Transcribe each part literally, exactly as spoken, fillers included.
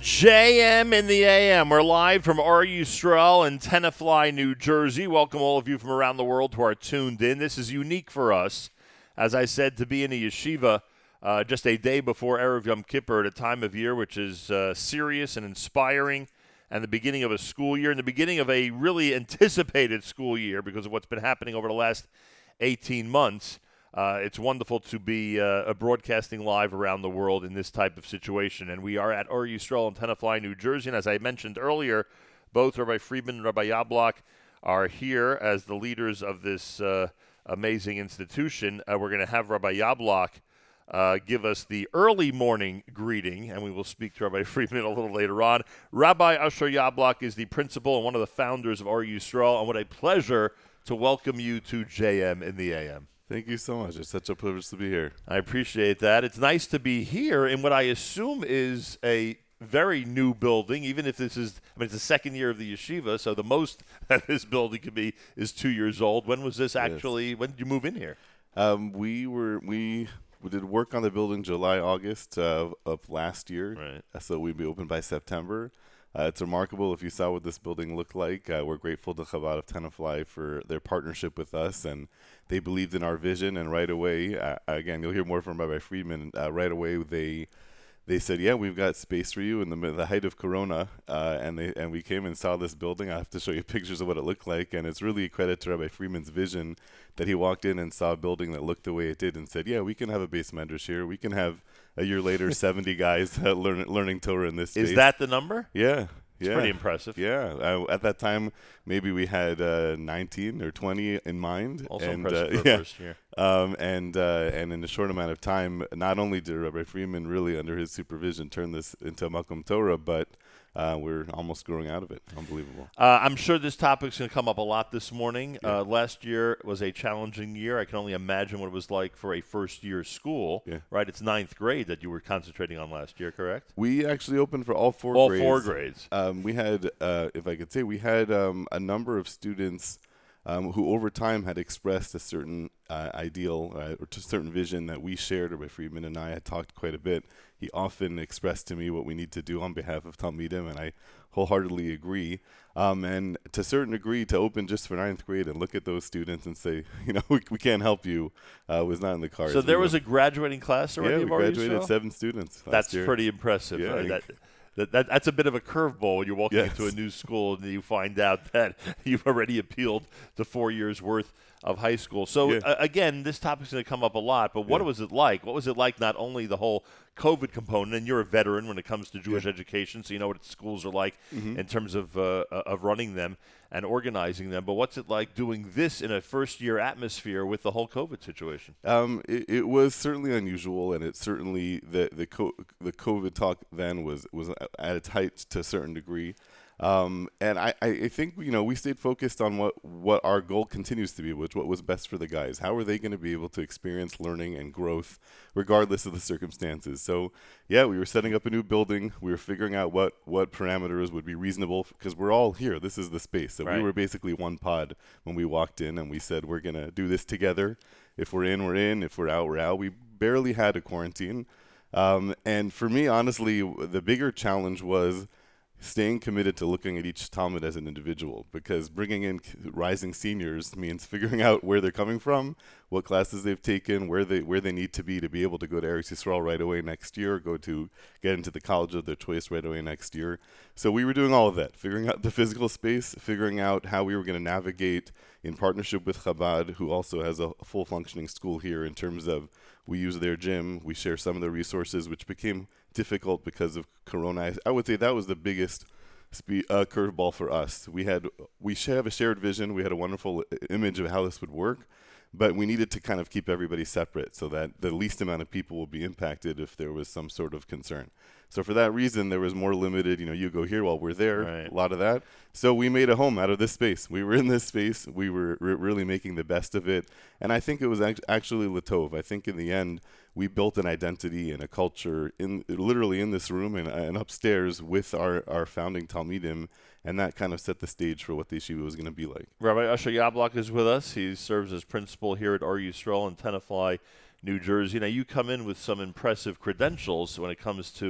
J M in the A M. We're live from R U Stroll in Tenafly, New Jersey. Welcome all of you from around the world who are tuned in. This is unique for us, as I said, to be in a yeshiva uh, just a day before Erev Yom Kippur at a time of year which is uh, serious and inspiring, and the beginning of a school year, and the beginning of a really anticipated school year because of what's been happening over the last eighteen months. Uh, it's wonderful to be uh, broadcasting live around the world in this type of situation. And we are at R U Stroll in Tenafly, New Jersey. And as I mentioned earlier, both Rabbi Friedman and Rabbi Yablok are here as the leaders of this uh, amazing institution. Uh, we're going to have Rabbi Yablok uh, give us the early morning greeting, and we will speak to Rabbi Friedman a little later on. Rabbi Asher Yablok is the principal and one of the founders of R U Stroll, and what a pleasure to welcome you to J M in the A M. Thank you so much. It's such a privilege to be here. I appreciate that. It's nice to be here in what I assume is a very new building, even if this is, I mean, it's the second year of the yeshiva, so the most that this building could be is two years old. When was this actually, yes. When did you move in here? Um, we were, we, we did work on the building July, August uh, of last year. Right. So we'd be open by September. Uh, it's remarkable if you saw what this building looked like. Uh, we're grateful to Chabad of Tenafly for their partnership with us, and they believed in our vision. And right away, uh, again, you'll hear more from Rabbi Friedman. Uh, right away, they they said, "Yeah, we've got space for you in the, the height of Corona." Uh, and they and we came and saw this building. I have to show you pictures of what it looked like, and it's really a credit to Rabbi Friedman's vision that he walked in and saw a building that looked the way it did, and said, "Yeah, we can have a base medrash here. We can have." A year later, seventy guys uh, learn, learning Torah in this space. Is that the number? Yeah. It's yeah. pretty impressive. Yeah. Uh, at that time, maybe we had uh, nineteen or twenty in mind. Also and, impressive uh, for yeah. a first year. Um, and, uh, and in a short amount of time, not only did Rabbi Friedman really, under his supervision, turn this into Makom Torah, but Uh, we're almost growing out of it. Unbelievable. Uh, I'm sure this topic's going to come up a lot this morning. Yeah. Uh, last year was a challenging year. I can only imagine what it was like for a first-year school. Yeah. Right? It's ninth grade that you were concentrating on last year, correct? We actually opened for all four all grades. All four grades. Um, we had, uh, if I could say, we had um, a number of students um, who over time had expressed a certain uh, ideal uh, or a certain vision that we shared. Rabbi Friedman and I had talked quite a bit. He often expressed to me what we need to do on behalf of Talmidim, and I wholeheartedly agree. Um, and to a certain degree, to open just for ninth grade and look at those students and say, you know, we, we can't help you, uh, was not in the cards. So there we was went, a graduating class already? Yeah, we graduated seven students last That's year. pretty impressive. Yeah, Uh, that, that, that, that's a bit of a curveball when you're walking yes. into a new school and you find out that you've already appealed to four years' worth of high school. So, yeah. uh, again, this topic's going to come up a lot, but what yeah. was it like? What was it like not only the whole COVID component, and you're a veteran when it comes to Jewish yeah. education, so you know what schools are like mm-hmm. in terms of uh, of running them and organizing them, but what's it like doing this in a first-year atmosphere with the whole COVID situation? Um, it, it was certainly unusual, and it certainly, the the, co- the COVID talk then was, was at its height to a certain degree. Um, and I, I think, you know, we stayed focused on what, what our goal continues to be, which what was best for the guys. How are they going to be able to experience learning and growth regardless of the circumstances? So, yeah, we were setting up a new building. We were figuring out what, what parameters would be reasonable because we're all here. This is the space. So right. we were basically one pod when we walked in, and we said we're going to do this together. If we're in, we're in. If we're out, we're out. We barely had a quarantine. Um, and for me, honestly, the bigger challenge was staying committed to looking at each Talmud as an individual, because bringing in rising seniors means figuring out where they're coming from, what classes they've taken, where they where they need to be to be able to go to Eretz Yisrael right away next year, go to get into the college of their choice right away next year. So we were doing all of that, figuring out the physical space, figuring out how we were going to navigate in partnership with Chabad, who also has a full functioning school here in terms of we use their gym, we share some of the resources, which became difficult because of Corona. I would say that was the biggest spe- uh, curveball for us. We had we have a shared vision. We had a wonderful image of how this would work, but we needed to kind of keep everybody separate so that the least amount of people will be impacted if there was some sort of concern. So for that reason, there was more limited, you know, you go here while we're there, right. a lot of that. So we made a home out of this space. We were in this space. We were re- really making the best of it. And I think it was act- actually Latov. I think in the end, we built an identity and a culture in literally in this room and, and upstairs with our, our founding Talmidim, and that kind of set the stage for what the yeshiva was going to be like. Rabbi Asher Yablok is with us. He serves as principal here at R U Stroll in Tenafly, New Jersey. Now, you come in with some impressive credentials when it comes to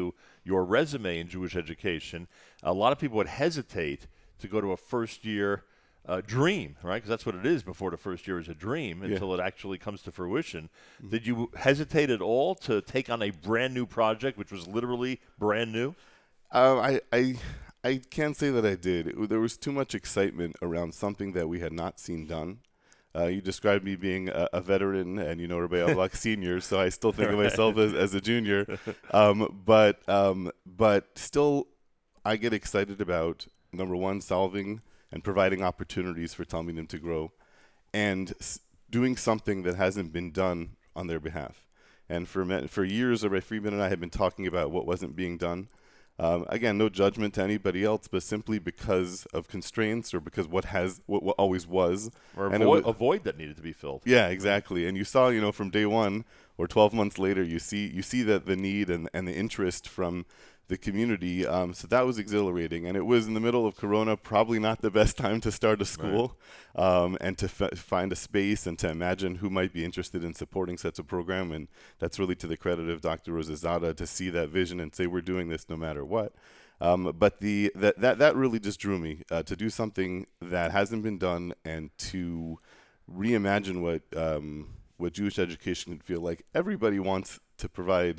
your resume in Jewish education, a lot of people would hesitate to go to a first-year uh, dream, right? Because that's what it is before the first year is a dream until yeah. it actually comes to fruition. Mm-hmm. Did you hesitate at all to take on a brand-new project, which was literally brand new? Uh, I, I, I can't say that I did. It, there was too much excitement around something that we had not seen done. Uh, you described me being a, a veteran, and you know Rabbi Avlak senior, so I still think of myself as, as a junior. Um, but um, but still, I get excited about, number one, solving and providing opportunities for Talmidim to grow, and s- doing something that hasn't been done on their behalf. And for me- for years, Rabbi Friedman and I have been talking about what wasn't being done. Um, again, no judgment to anybody else, but simply because of constraints or because what has what, what always was, or and a void, was, a void that needed to be filled. Yeah, exactly. And you saw, you know, from day one or twelve months later, you see you see that the need and, and the interest from the community. Um, so that was exhilarating. And it was in the middle of Corona, probably not the best time to start a school, right. um, and to f- find a space and to imagine who might be interested in supporting such a program. And that's really to the credit of Doctor Rosazada to see that vision and say, we're doing this no matter what. Um, but the that, that that really just drew me uh, to do something that hasn't been done and to reimagine what um, what Jewish education can feel like. Everybody wants to provide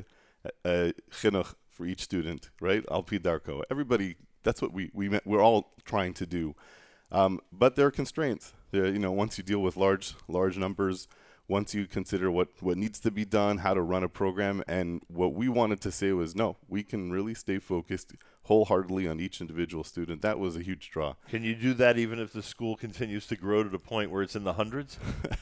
a chinuch for each student, right? Al pi darko. Everybody, that's what we, we we're all trying to do. Um, but there are constraints. There, you know, once you deal with large large numbers, once you consider what, what needs to be done, how to run a program, and what we wanted to say was, no, we can really stay focused wholeheartedly on each individual student. That was a huge draw. Can you do that even if the school continues to grow to the point where it's in the hundreds?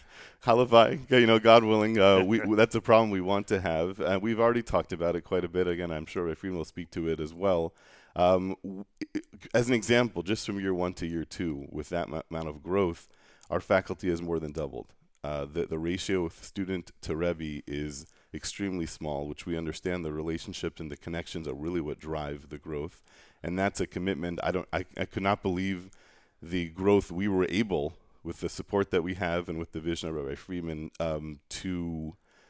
Halavai, you know, God willing, uh, we, that's a problem we want to have. Uh, we've already talked about it quite a bit. Again, I'm sure Efraim will speak to it as well. Um, w- as an example, just from year one to year two, with that m- amount of growth, our faculty has more than doubled. Uh, the, the ratio of student to Rebbe is extremely small, which we understand the relationships and the connections are really what drive the growth. And that's a commitment. I don't. I, I could not believe the growth we were able, with the support that we have and with the vision of Rabbi Friedman, um, to,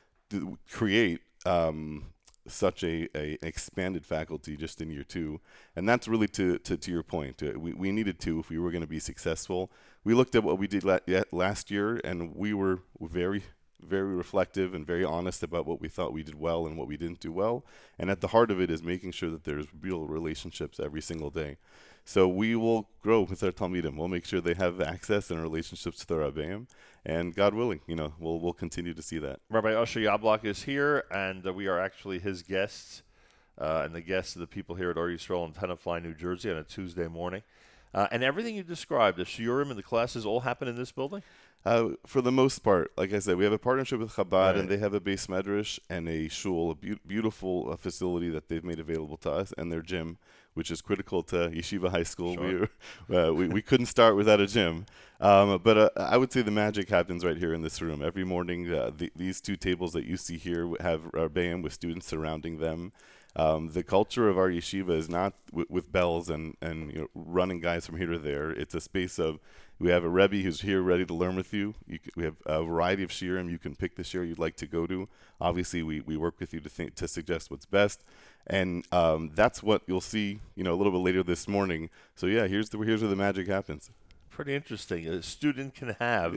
to create um, such a, a expanded faculty just in year two. And that's really to, to, to your point. Uh, we, we needed to if we were going to be successful. We looked at what we did la- last year, and we were very, very reflective and very honest about what we thought we did well and what we didn't do well. And at the heart of it is making sure that there's real relationships every single day. So we will grow with our Talmidim. We'll make sure they have access and relationships to the Rabbeim. And God willing, you know, we'll we'll continue to see that. Rabbi Usher Yablok is here, and uh, we are actually his guests uh, and the guests of the people here at Or Yisrael in Tenafly, New Jersey on a Tuesday morning. Uh, and everything you described, the shiurim and the classes, all happen in this building? Uh, for the most part, like I said, we have a partnership with Chabad, right. and they have a base medrash and a shul, a be- beautiful uh, facility that they've made available to us, and their gym, which is critical to Yeshiva High School. Sure. We, uh, we we couldn't start without a gym. Um, but uh, I would say the magic happens right here in this room. Every morning, uh, the, these two tables that you see here have Rabbeim with students surrounding them. Um, the culture of our yeshiva is not w- with bells and, and you know, running guys from here to there. It's a space of, we have a Rebbe who's here ready to learn with you. you c- we have a variety of shiurim. You can pick the shiur you'd like to go to. Obviously, we, we work with you to think, to suggest what's best. And um, that's what you'll see, you know, a little bit later this morning. So yeah, here's the here's where the magic happens. Pretty interesting. A student can have Yeah.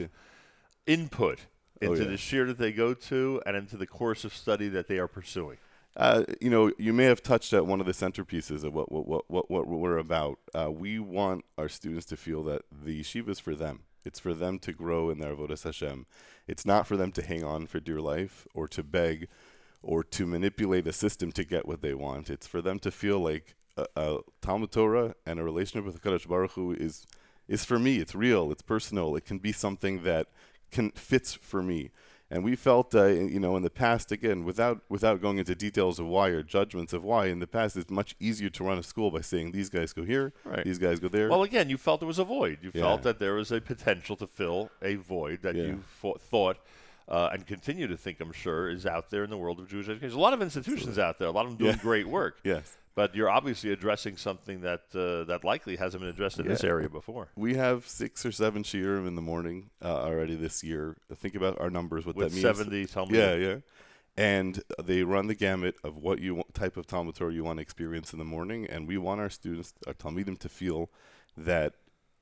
input into Oh, yeah. the shiur that they go to and into the course of study that they are pursuing. Uh, you know, you may have touched at one of the centerpieces of what what what what, what we're about. Uh, we want our students to feel that the yeshiva is for them. It's for them to grow in their avodas Hashem. It's not for them to hang on for dear life or to beg or to manipulate a system to get what they want. It's for them to feel like a, a Talmud Torah and a relationship with the Kadosh Baruch Hu is is for me. It's real. It's personal. It can be something that can fits for me. And we felt, uh, you know, in the past, again, without without going into details of why or judgments of why, in the past it's much easier to run a school by saying these guys go here, Right. these guys go there. Well, again, you felt there was a void. You Yeah. felt that there was a potential to fill a void that Yeah. you fo- thought uh, and continue to think, I'm sure, is out there in the world of Jewish education. There's a lot of institutions out there, a lot of them doing Yeah. great work. Yes. But you're obviously addressing something that uh, that likely hasn't been addressed in Yeah. this area before. We have six or seven shiurim in the morning uh, already this year. Think about our numbers, what With that means. seventy Talmudim. Yeah, yeah. And they run the gamut of what you want, type of Talmud Torah you want to experience in the morning. And we want our students, our Talmidim, to feel that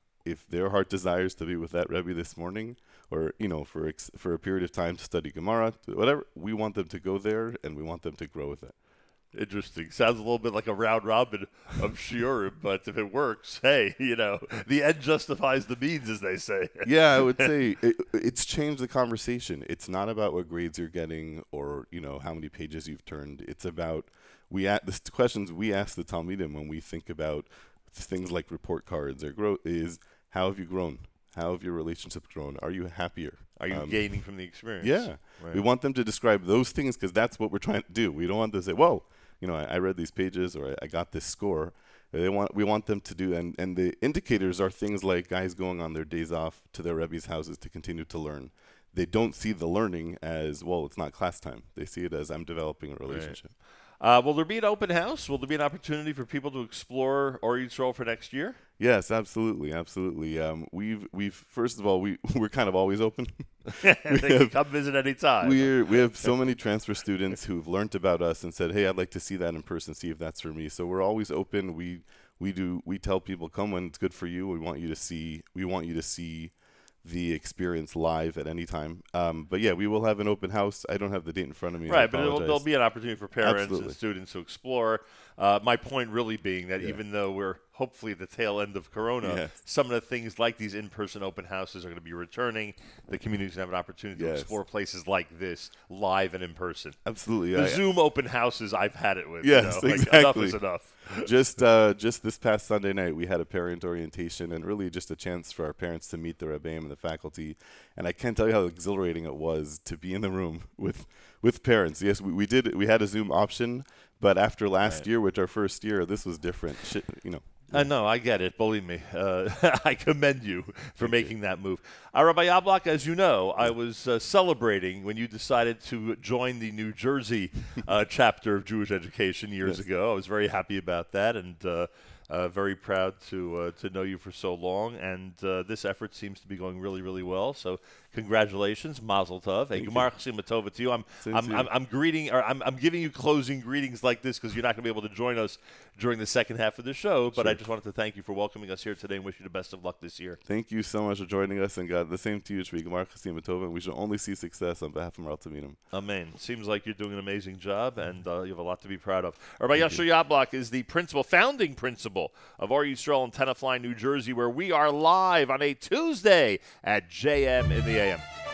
if their heart desires to be with that Rebbe this morning, or, you know, for ex- for a period of time to study Gemara, whatever, we want them to go there and we want them to grow with it. Interesting. Sounds a little bit like a round robin of shiurim, but if it works, hey, you know, the end justifies the means, as they say. Yeah, I would say it, it's changed the conversation. It's not about what grades you're getting or, you know, how many pages you've turned. It's about we at the questions we ask the Talmidim when we think about things like report cards or growth is how have you grown? How have your relationships grown? Are you happier? Are you um, gaining from the experience? Yeah. Right. We want them to describe those things because that's what we're trying to do. We don't want them to say, whoa, you know, I, I read these pages or I, I got this score. They want we want them to do, and, and the indicators are things like guys going on their days off to their Rebbe's houses to continue to learn. They don't see the learning as, well, it's not class time. They see it as I'm developing a relationship. Right. Uh, will there be an open house? Will there be an opportunity for people to explore Or Yisrael for next year? Yes, absolutely, absolutely. Um, we've we've first of all we we're kind of always open. They can come visit anytime. We we have so many transfer students who've learned about us and said, "Hey, I'd like to see that in person, see if that's for me." So we're always open. We we do we tell people, "Come when it's good for you." We want you to see. We want you to see the experience live at any time. Um, but yeah, we will have an open house. I don't have the date in front of me. Right, but it'll, there'll be an opportunity for parents Absolutely. and students to explore. Uh, my point really being that yeah. even though we're hopefully at the tail end of Corona, yes. some of the things like these in-person open houses are going to be returning. The community's going to have an opportunity yes. to explore places like this live and in person. Absolutely. The I, Zoom open houses, I've had it with. Yes, you know, like, exactly. Enough is enough. just uh, just this past Sunday night, we had a parent orientation and really just a chance for our parents to meet the Rebbeim and the faculty. And I can't tell you how exhilarating it was to be in the room with with parents. Yes, we, we did. We had a Zoom option, but after last right. year, which our first year, this was different. Shit, you know. I know, I get it. Believe me. Uh, I commend you for making that move. Uh, Rabbi Yablok, as you know, I was uh, celebrating when you decided to join the New Jersey uh, chapter of Jewish Education years yes. ago. I was very happy about that and uh, uh, very proud to uh, to know you for so long. And uh, this effort seems to be going really, really well. So congratulations, Mazel Tov. Hey, Gemar Chasima Tova to you. I'm, I'm, I'm, I'm greeting, or I'm, I'm giving you closing greetings like this because you're not going to be able to join us during the second half of the show. But sure. I just wanted to thank you for welcoming us here today and wish you the best of luck this year. Thank you so much for joining us, and God, the same to you, Shvi Gemar Chasima Tova, and we shall only see success on behalf of Maral Taminim. Amen. Seems like you're doing an amazing job, and uh, you have a lot to be proud of. Rabbi Yasher Yablok is the principal, founding principal of Or Yisrael in Tenafly, New Jersey, where we are live on a Tuesday at J M in the A M.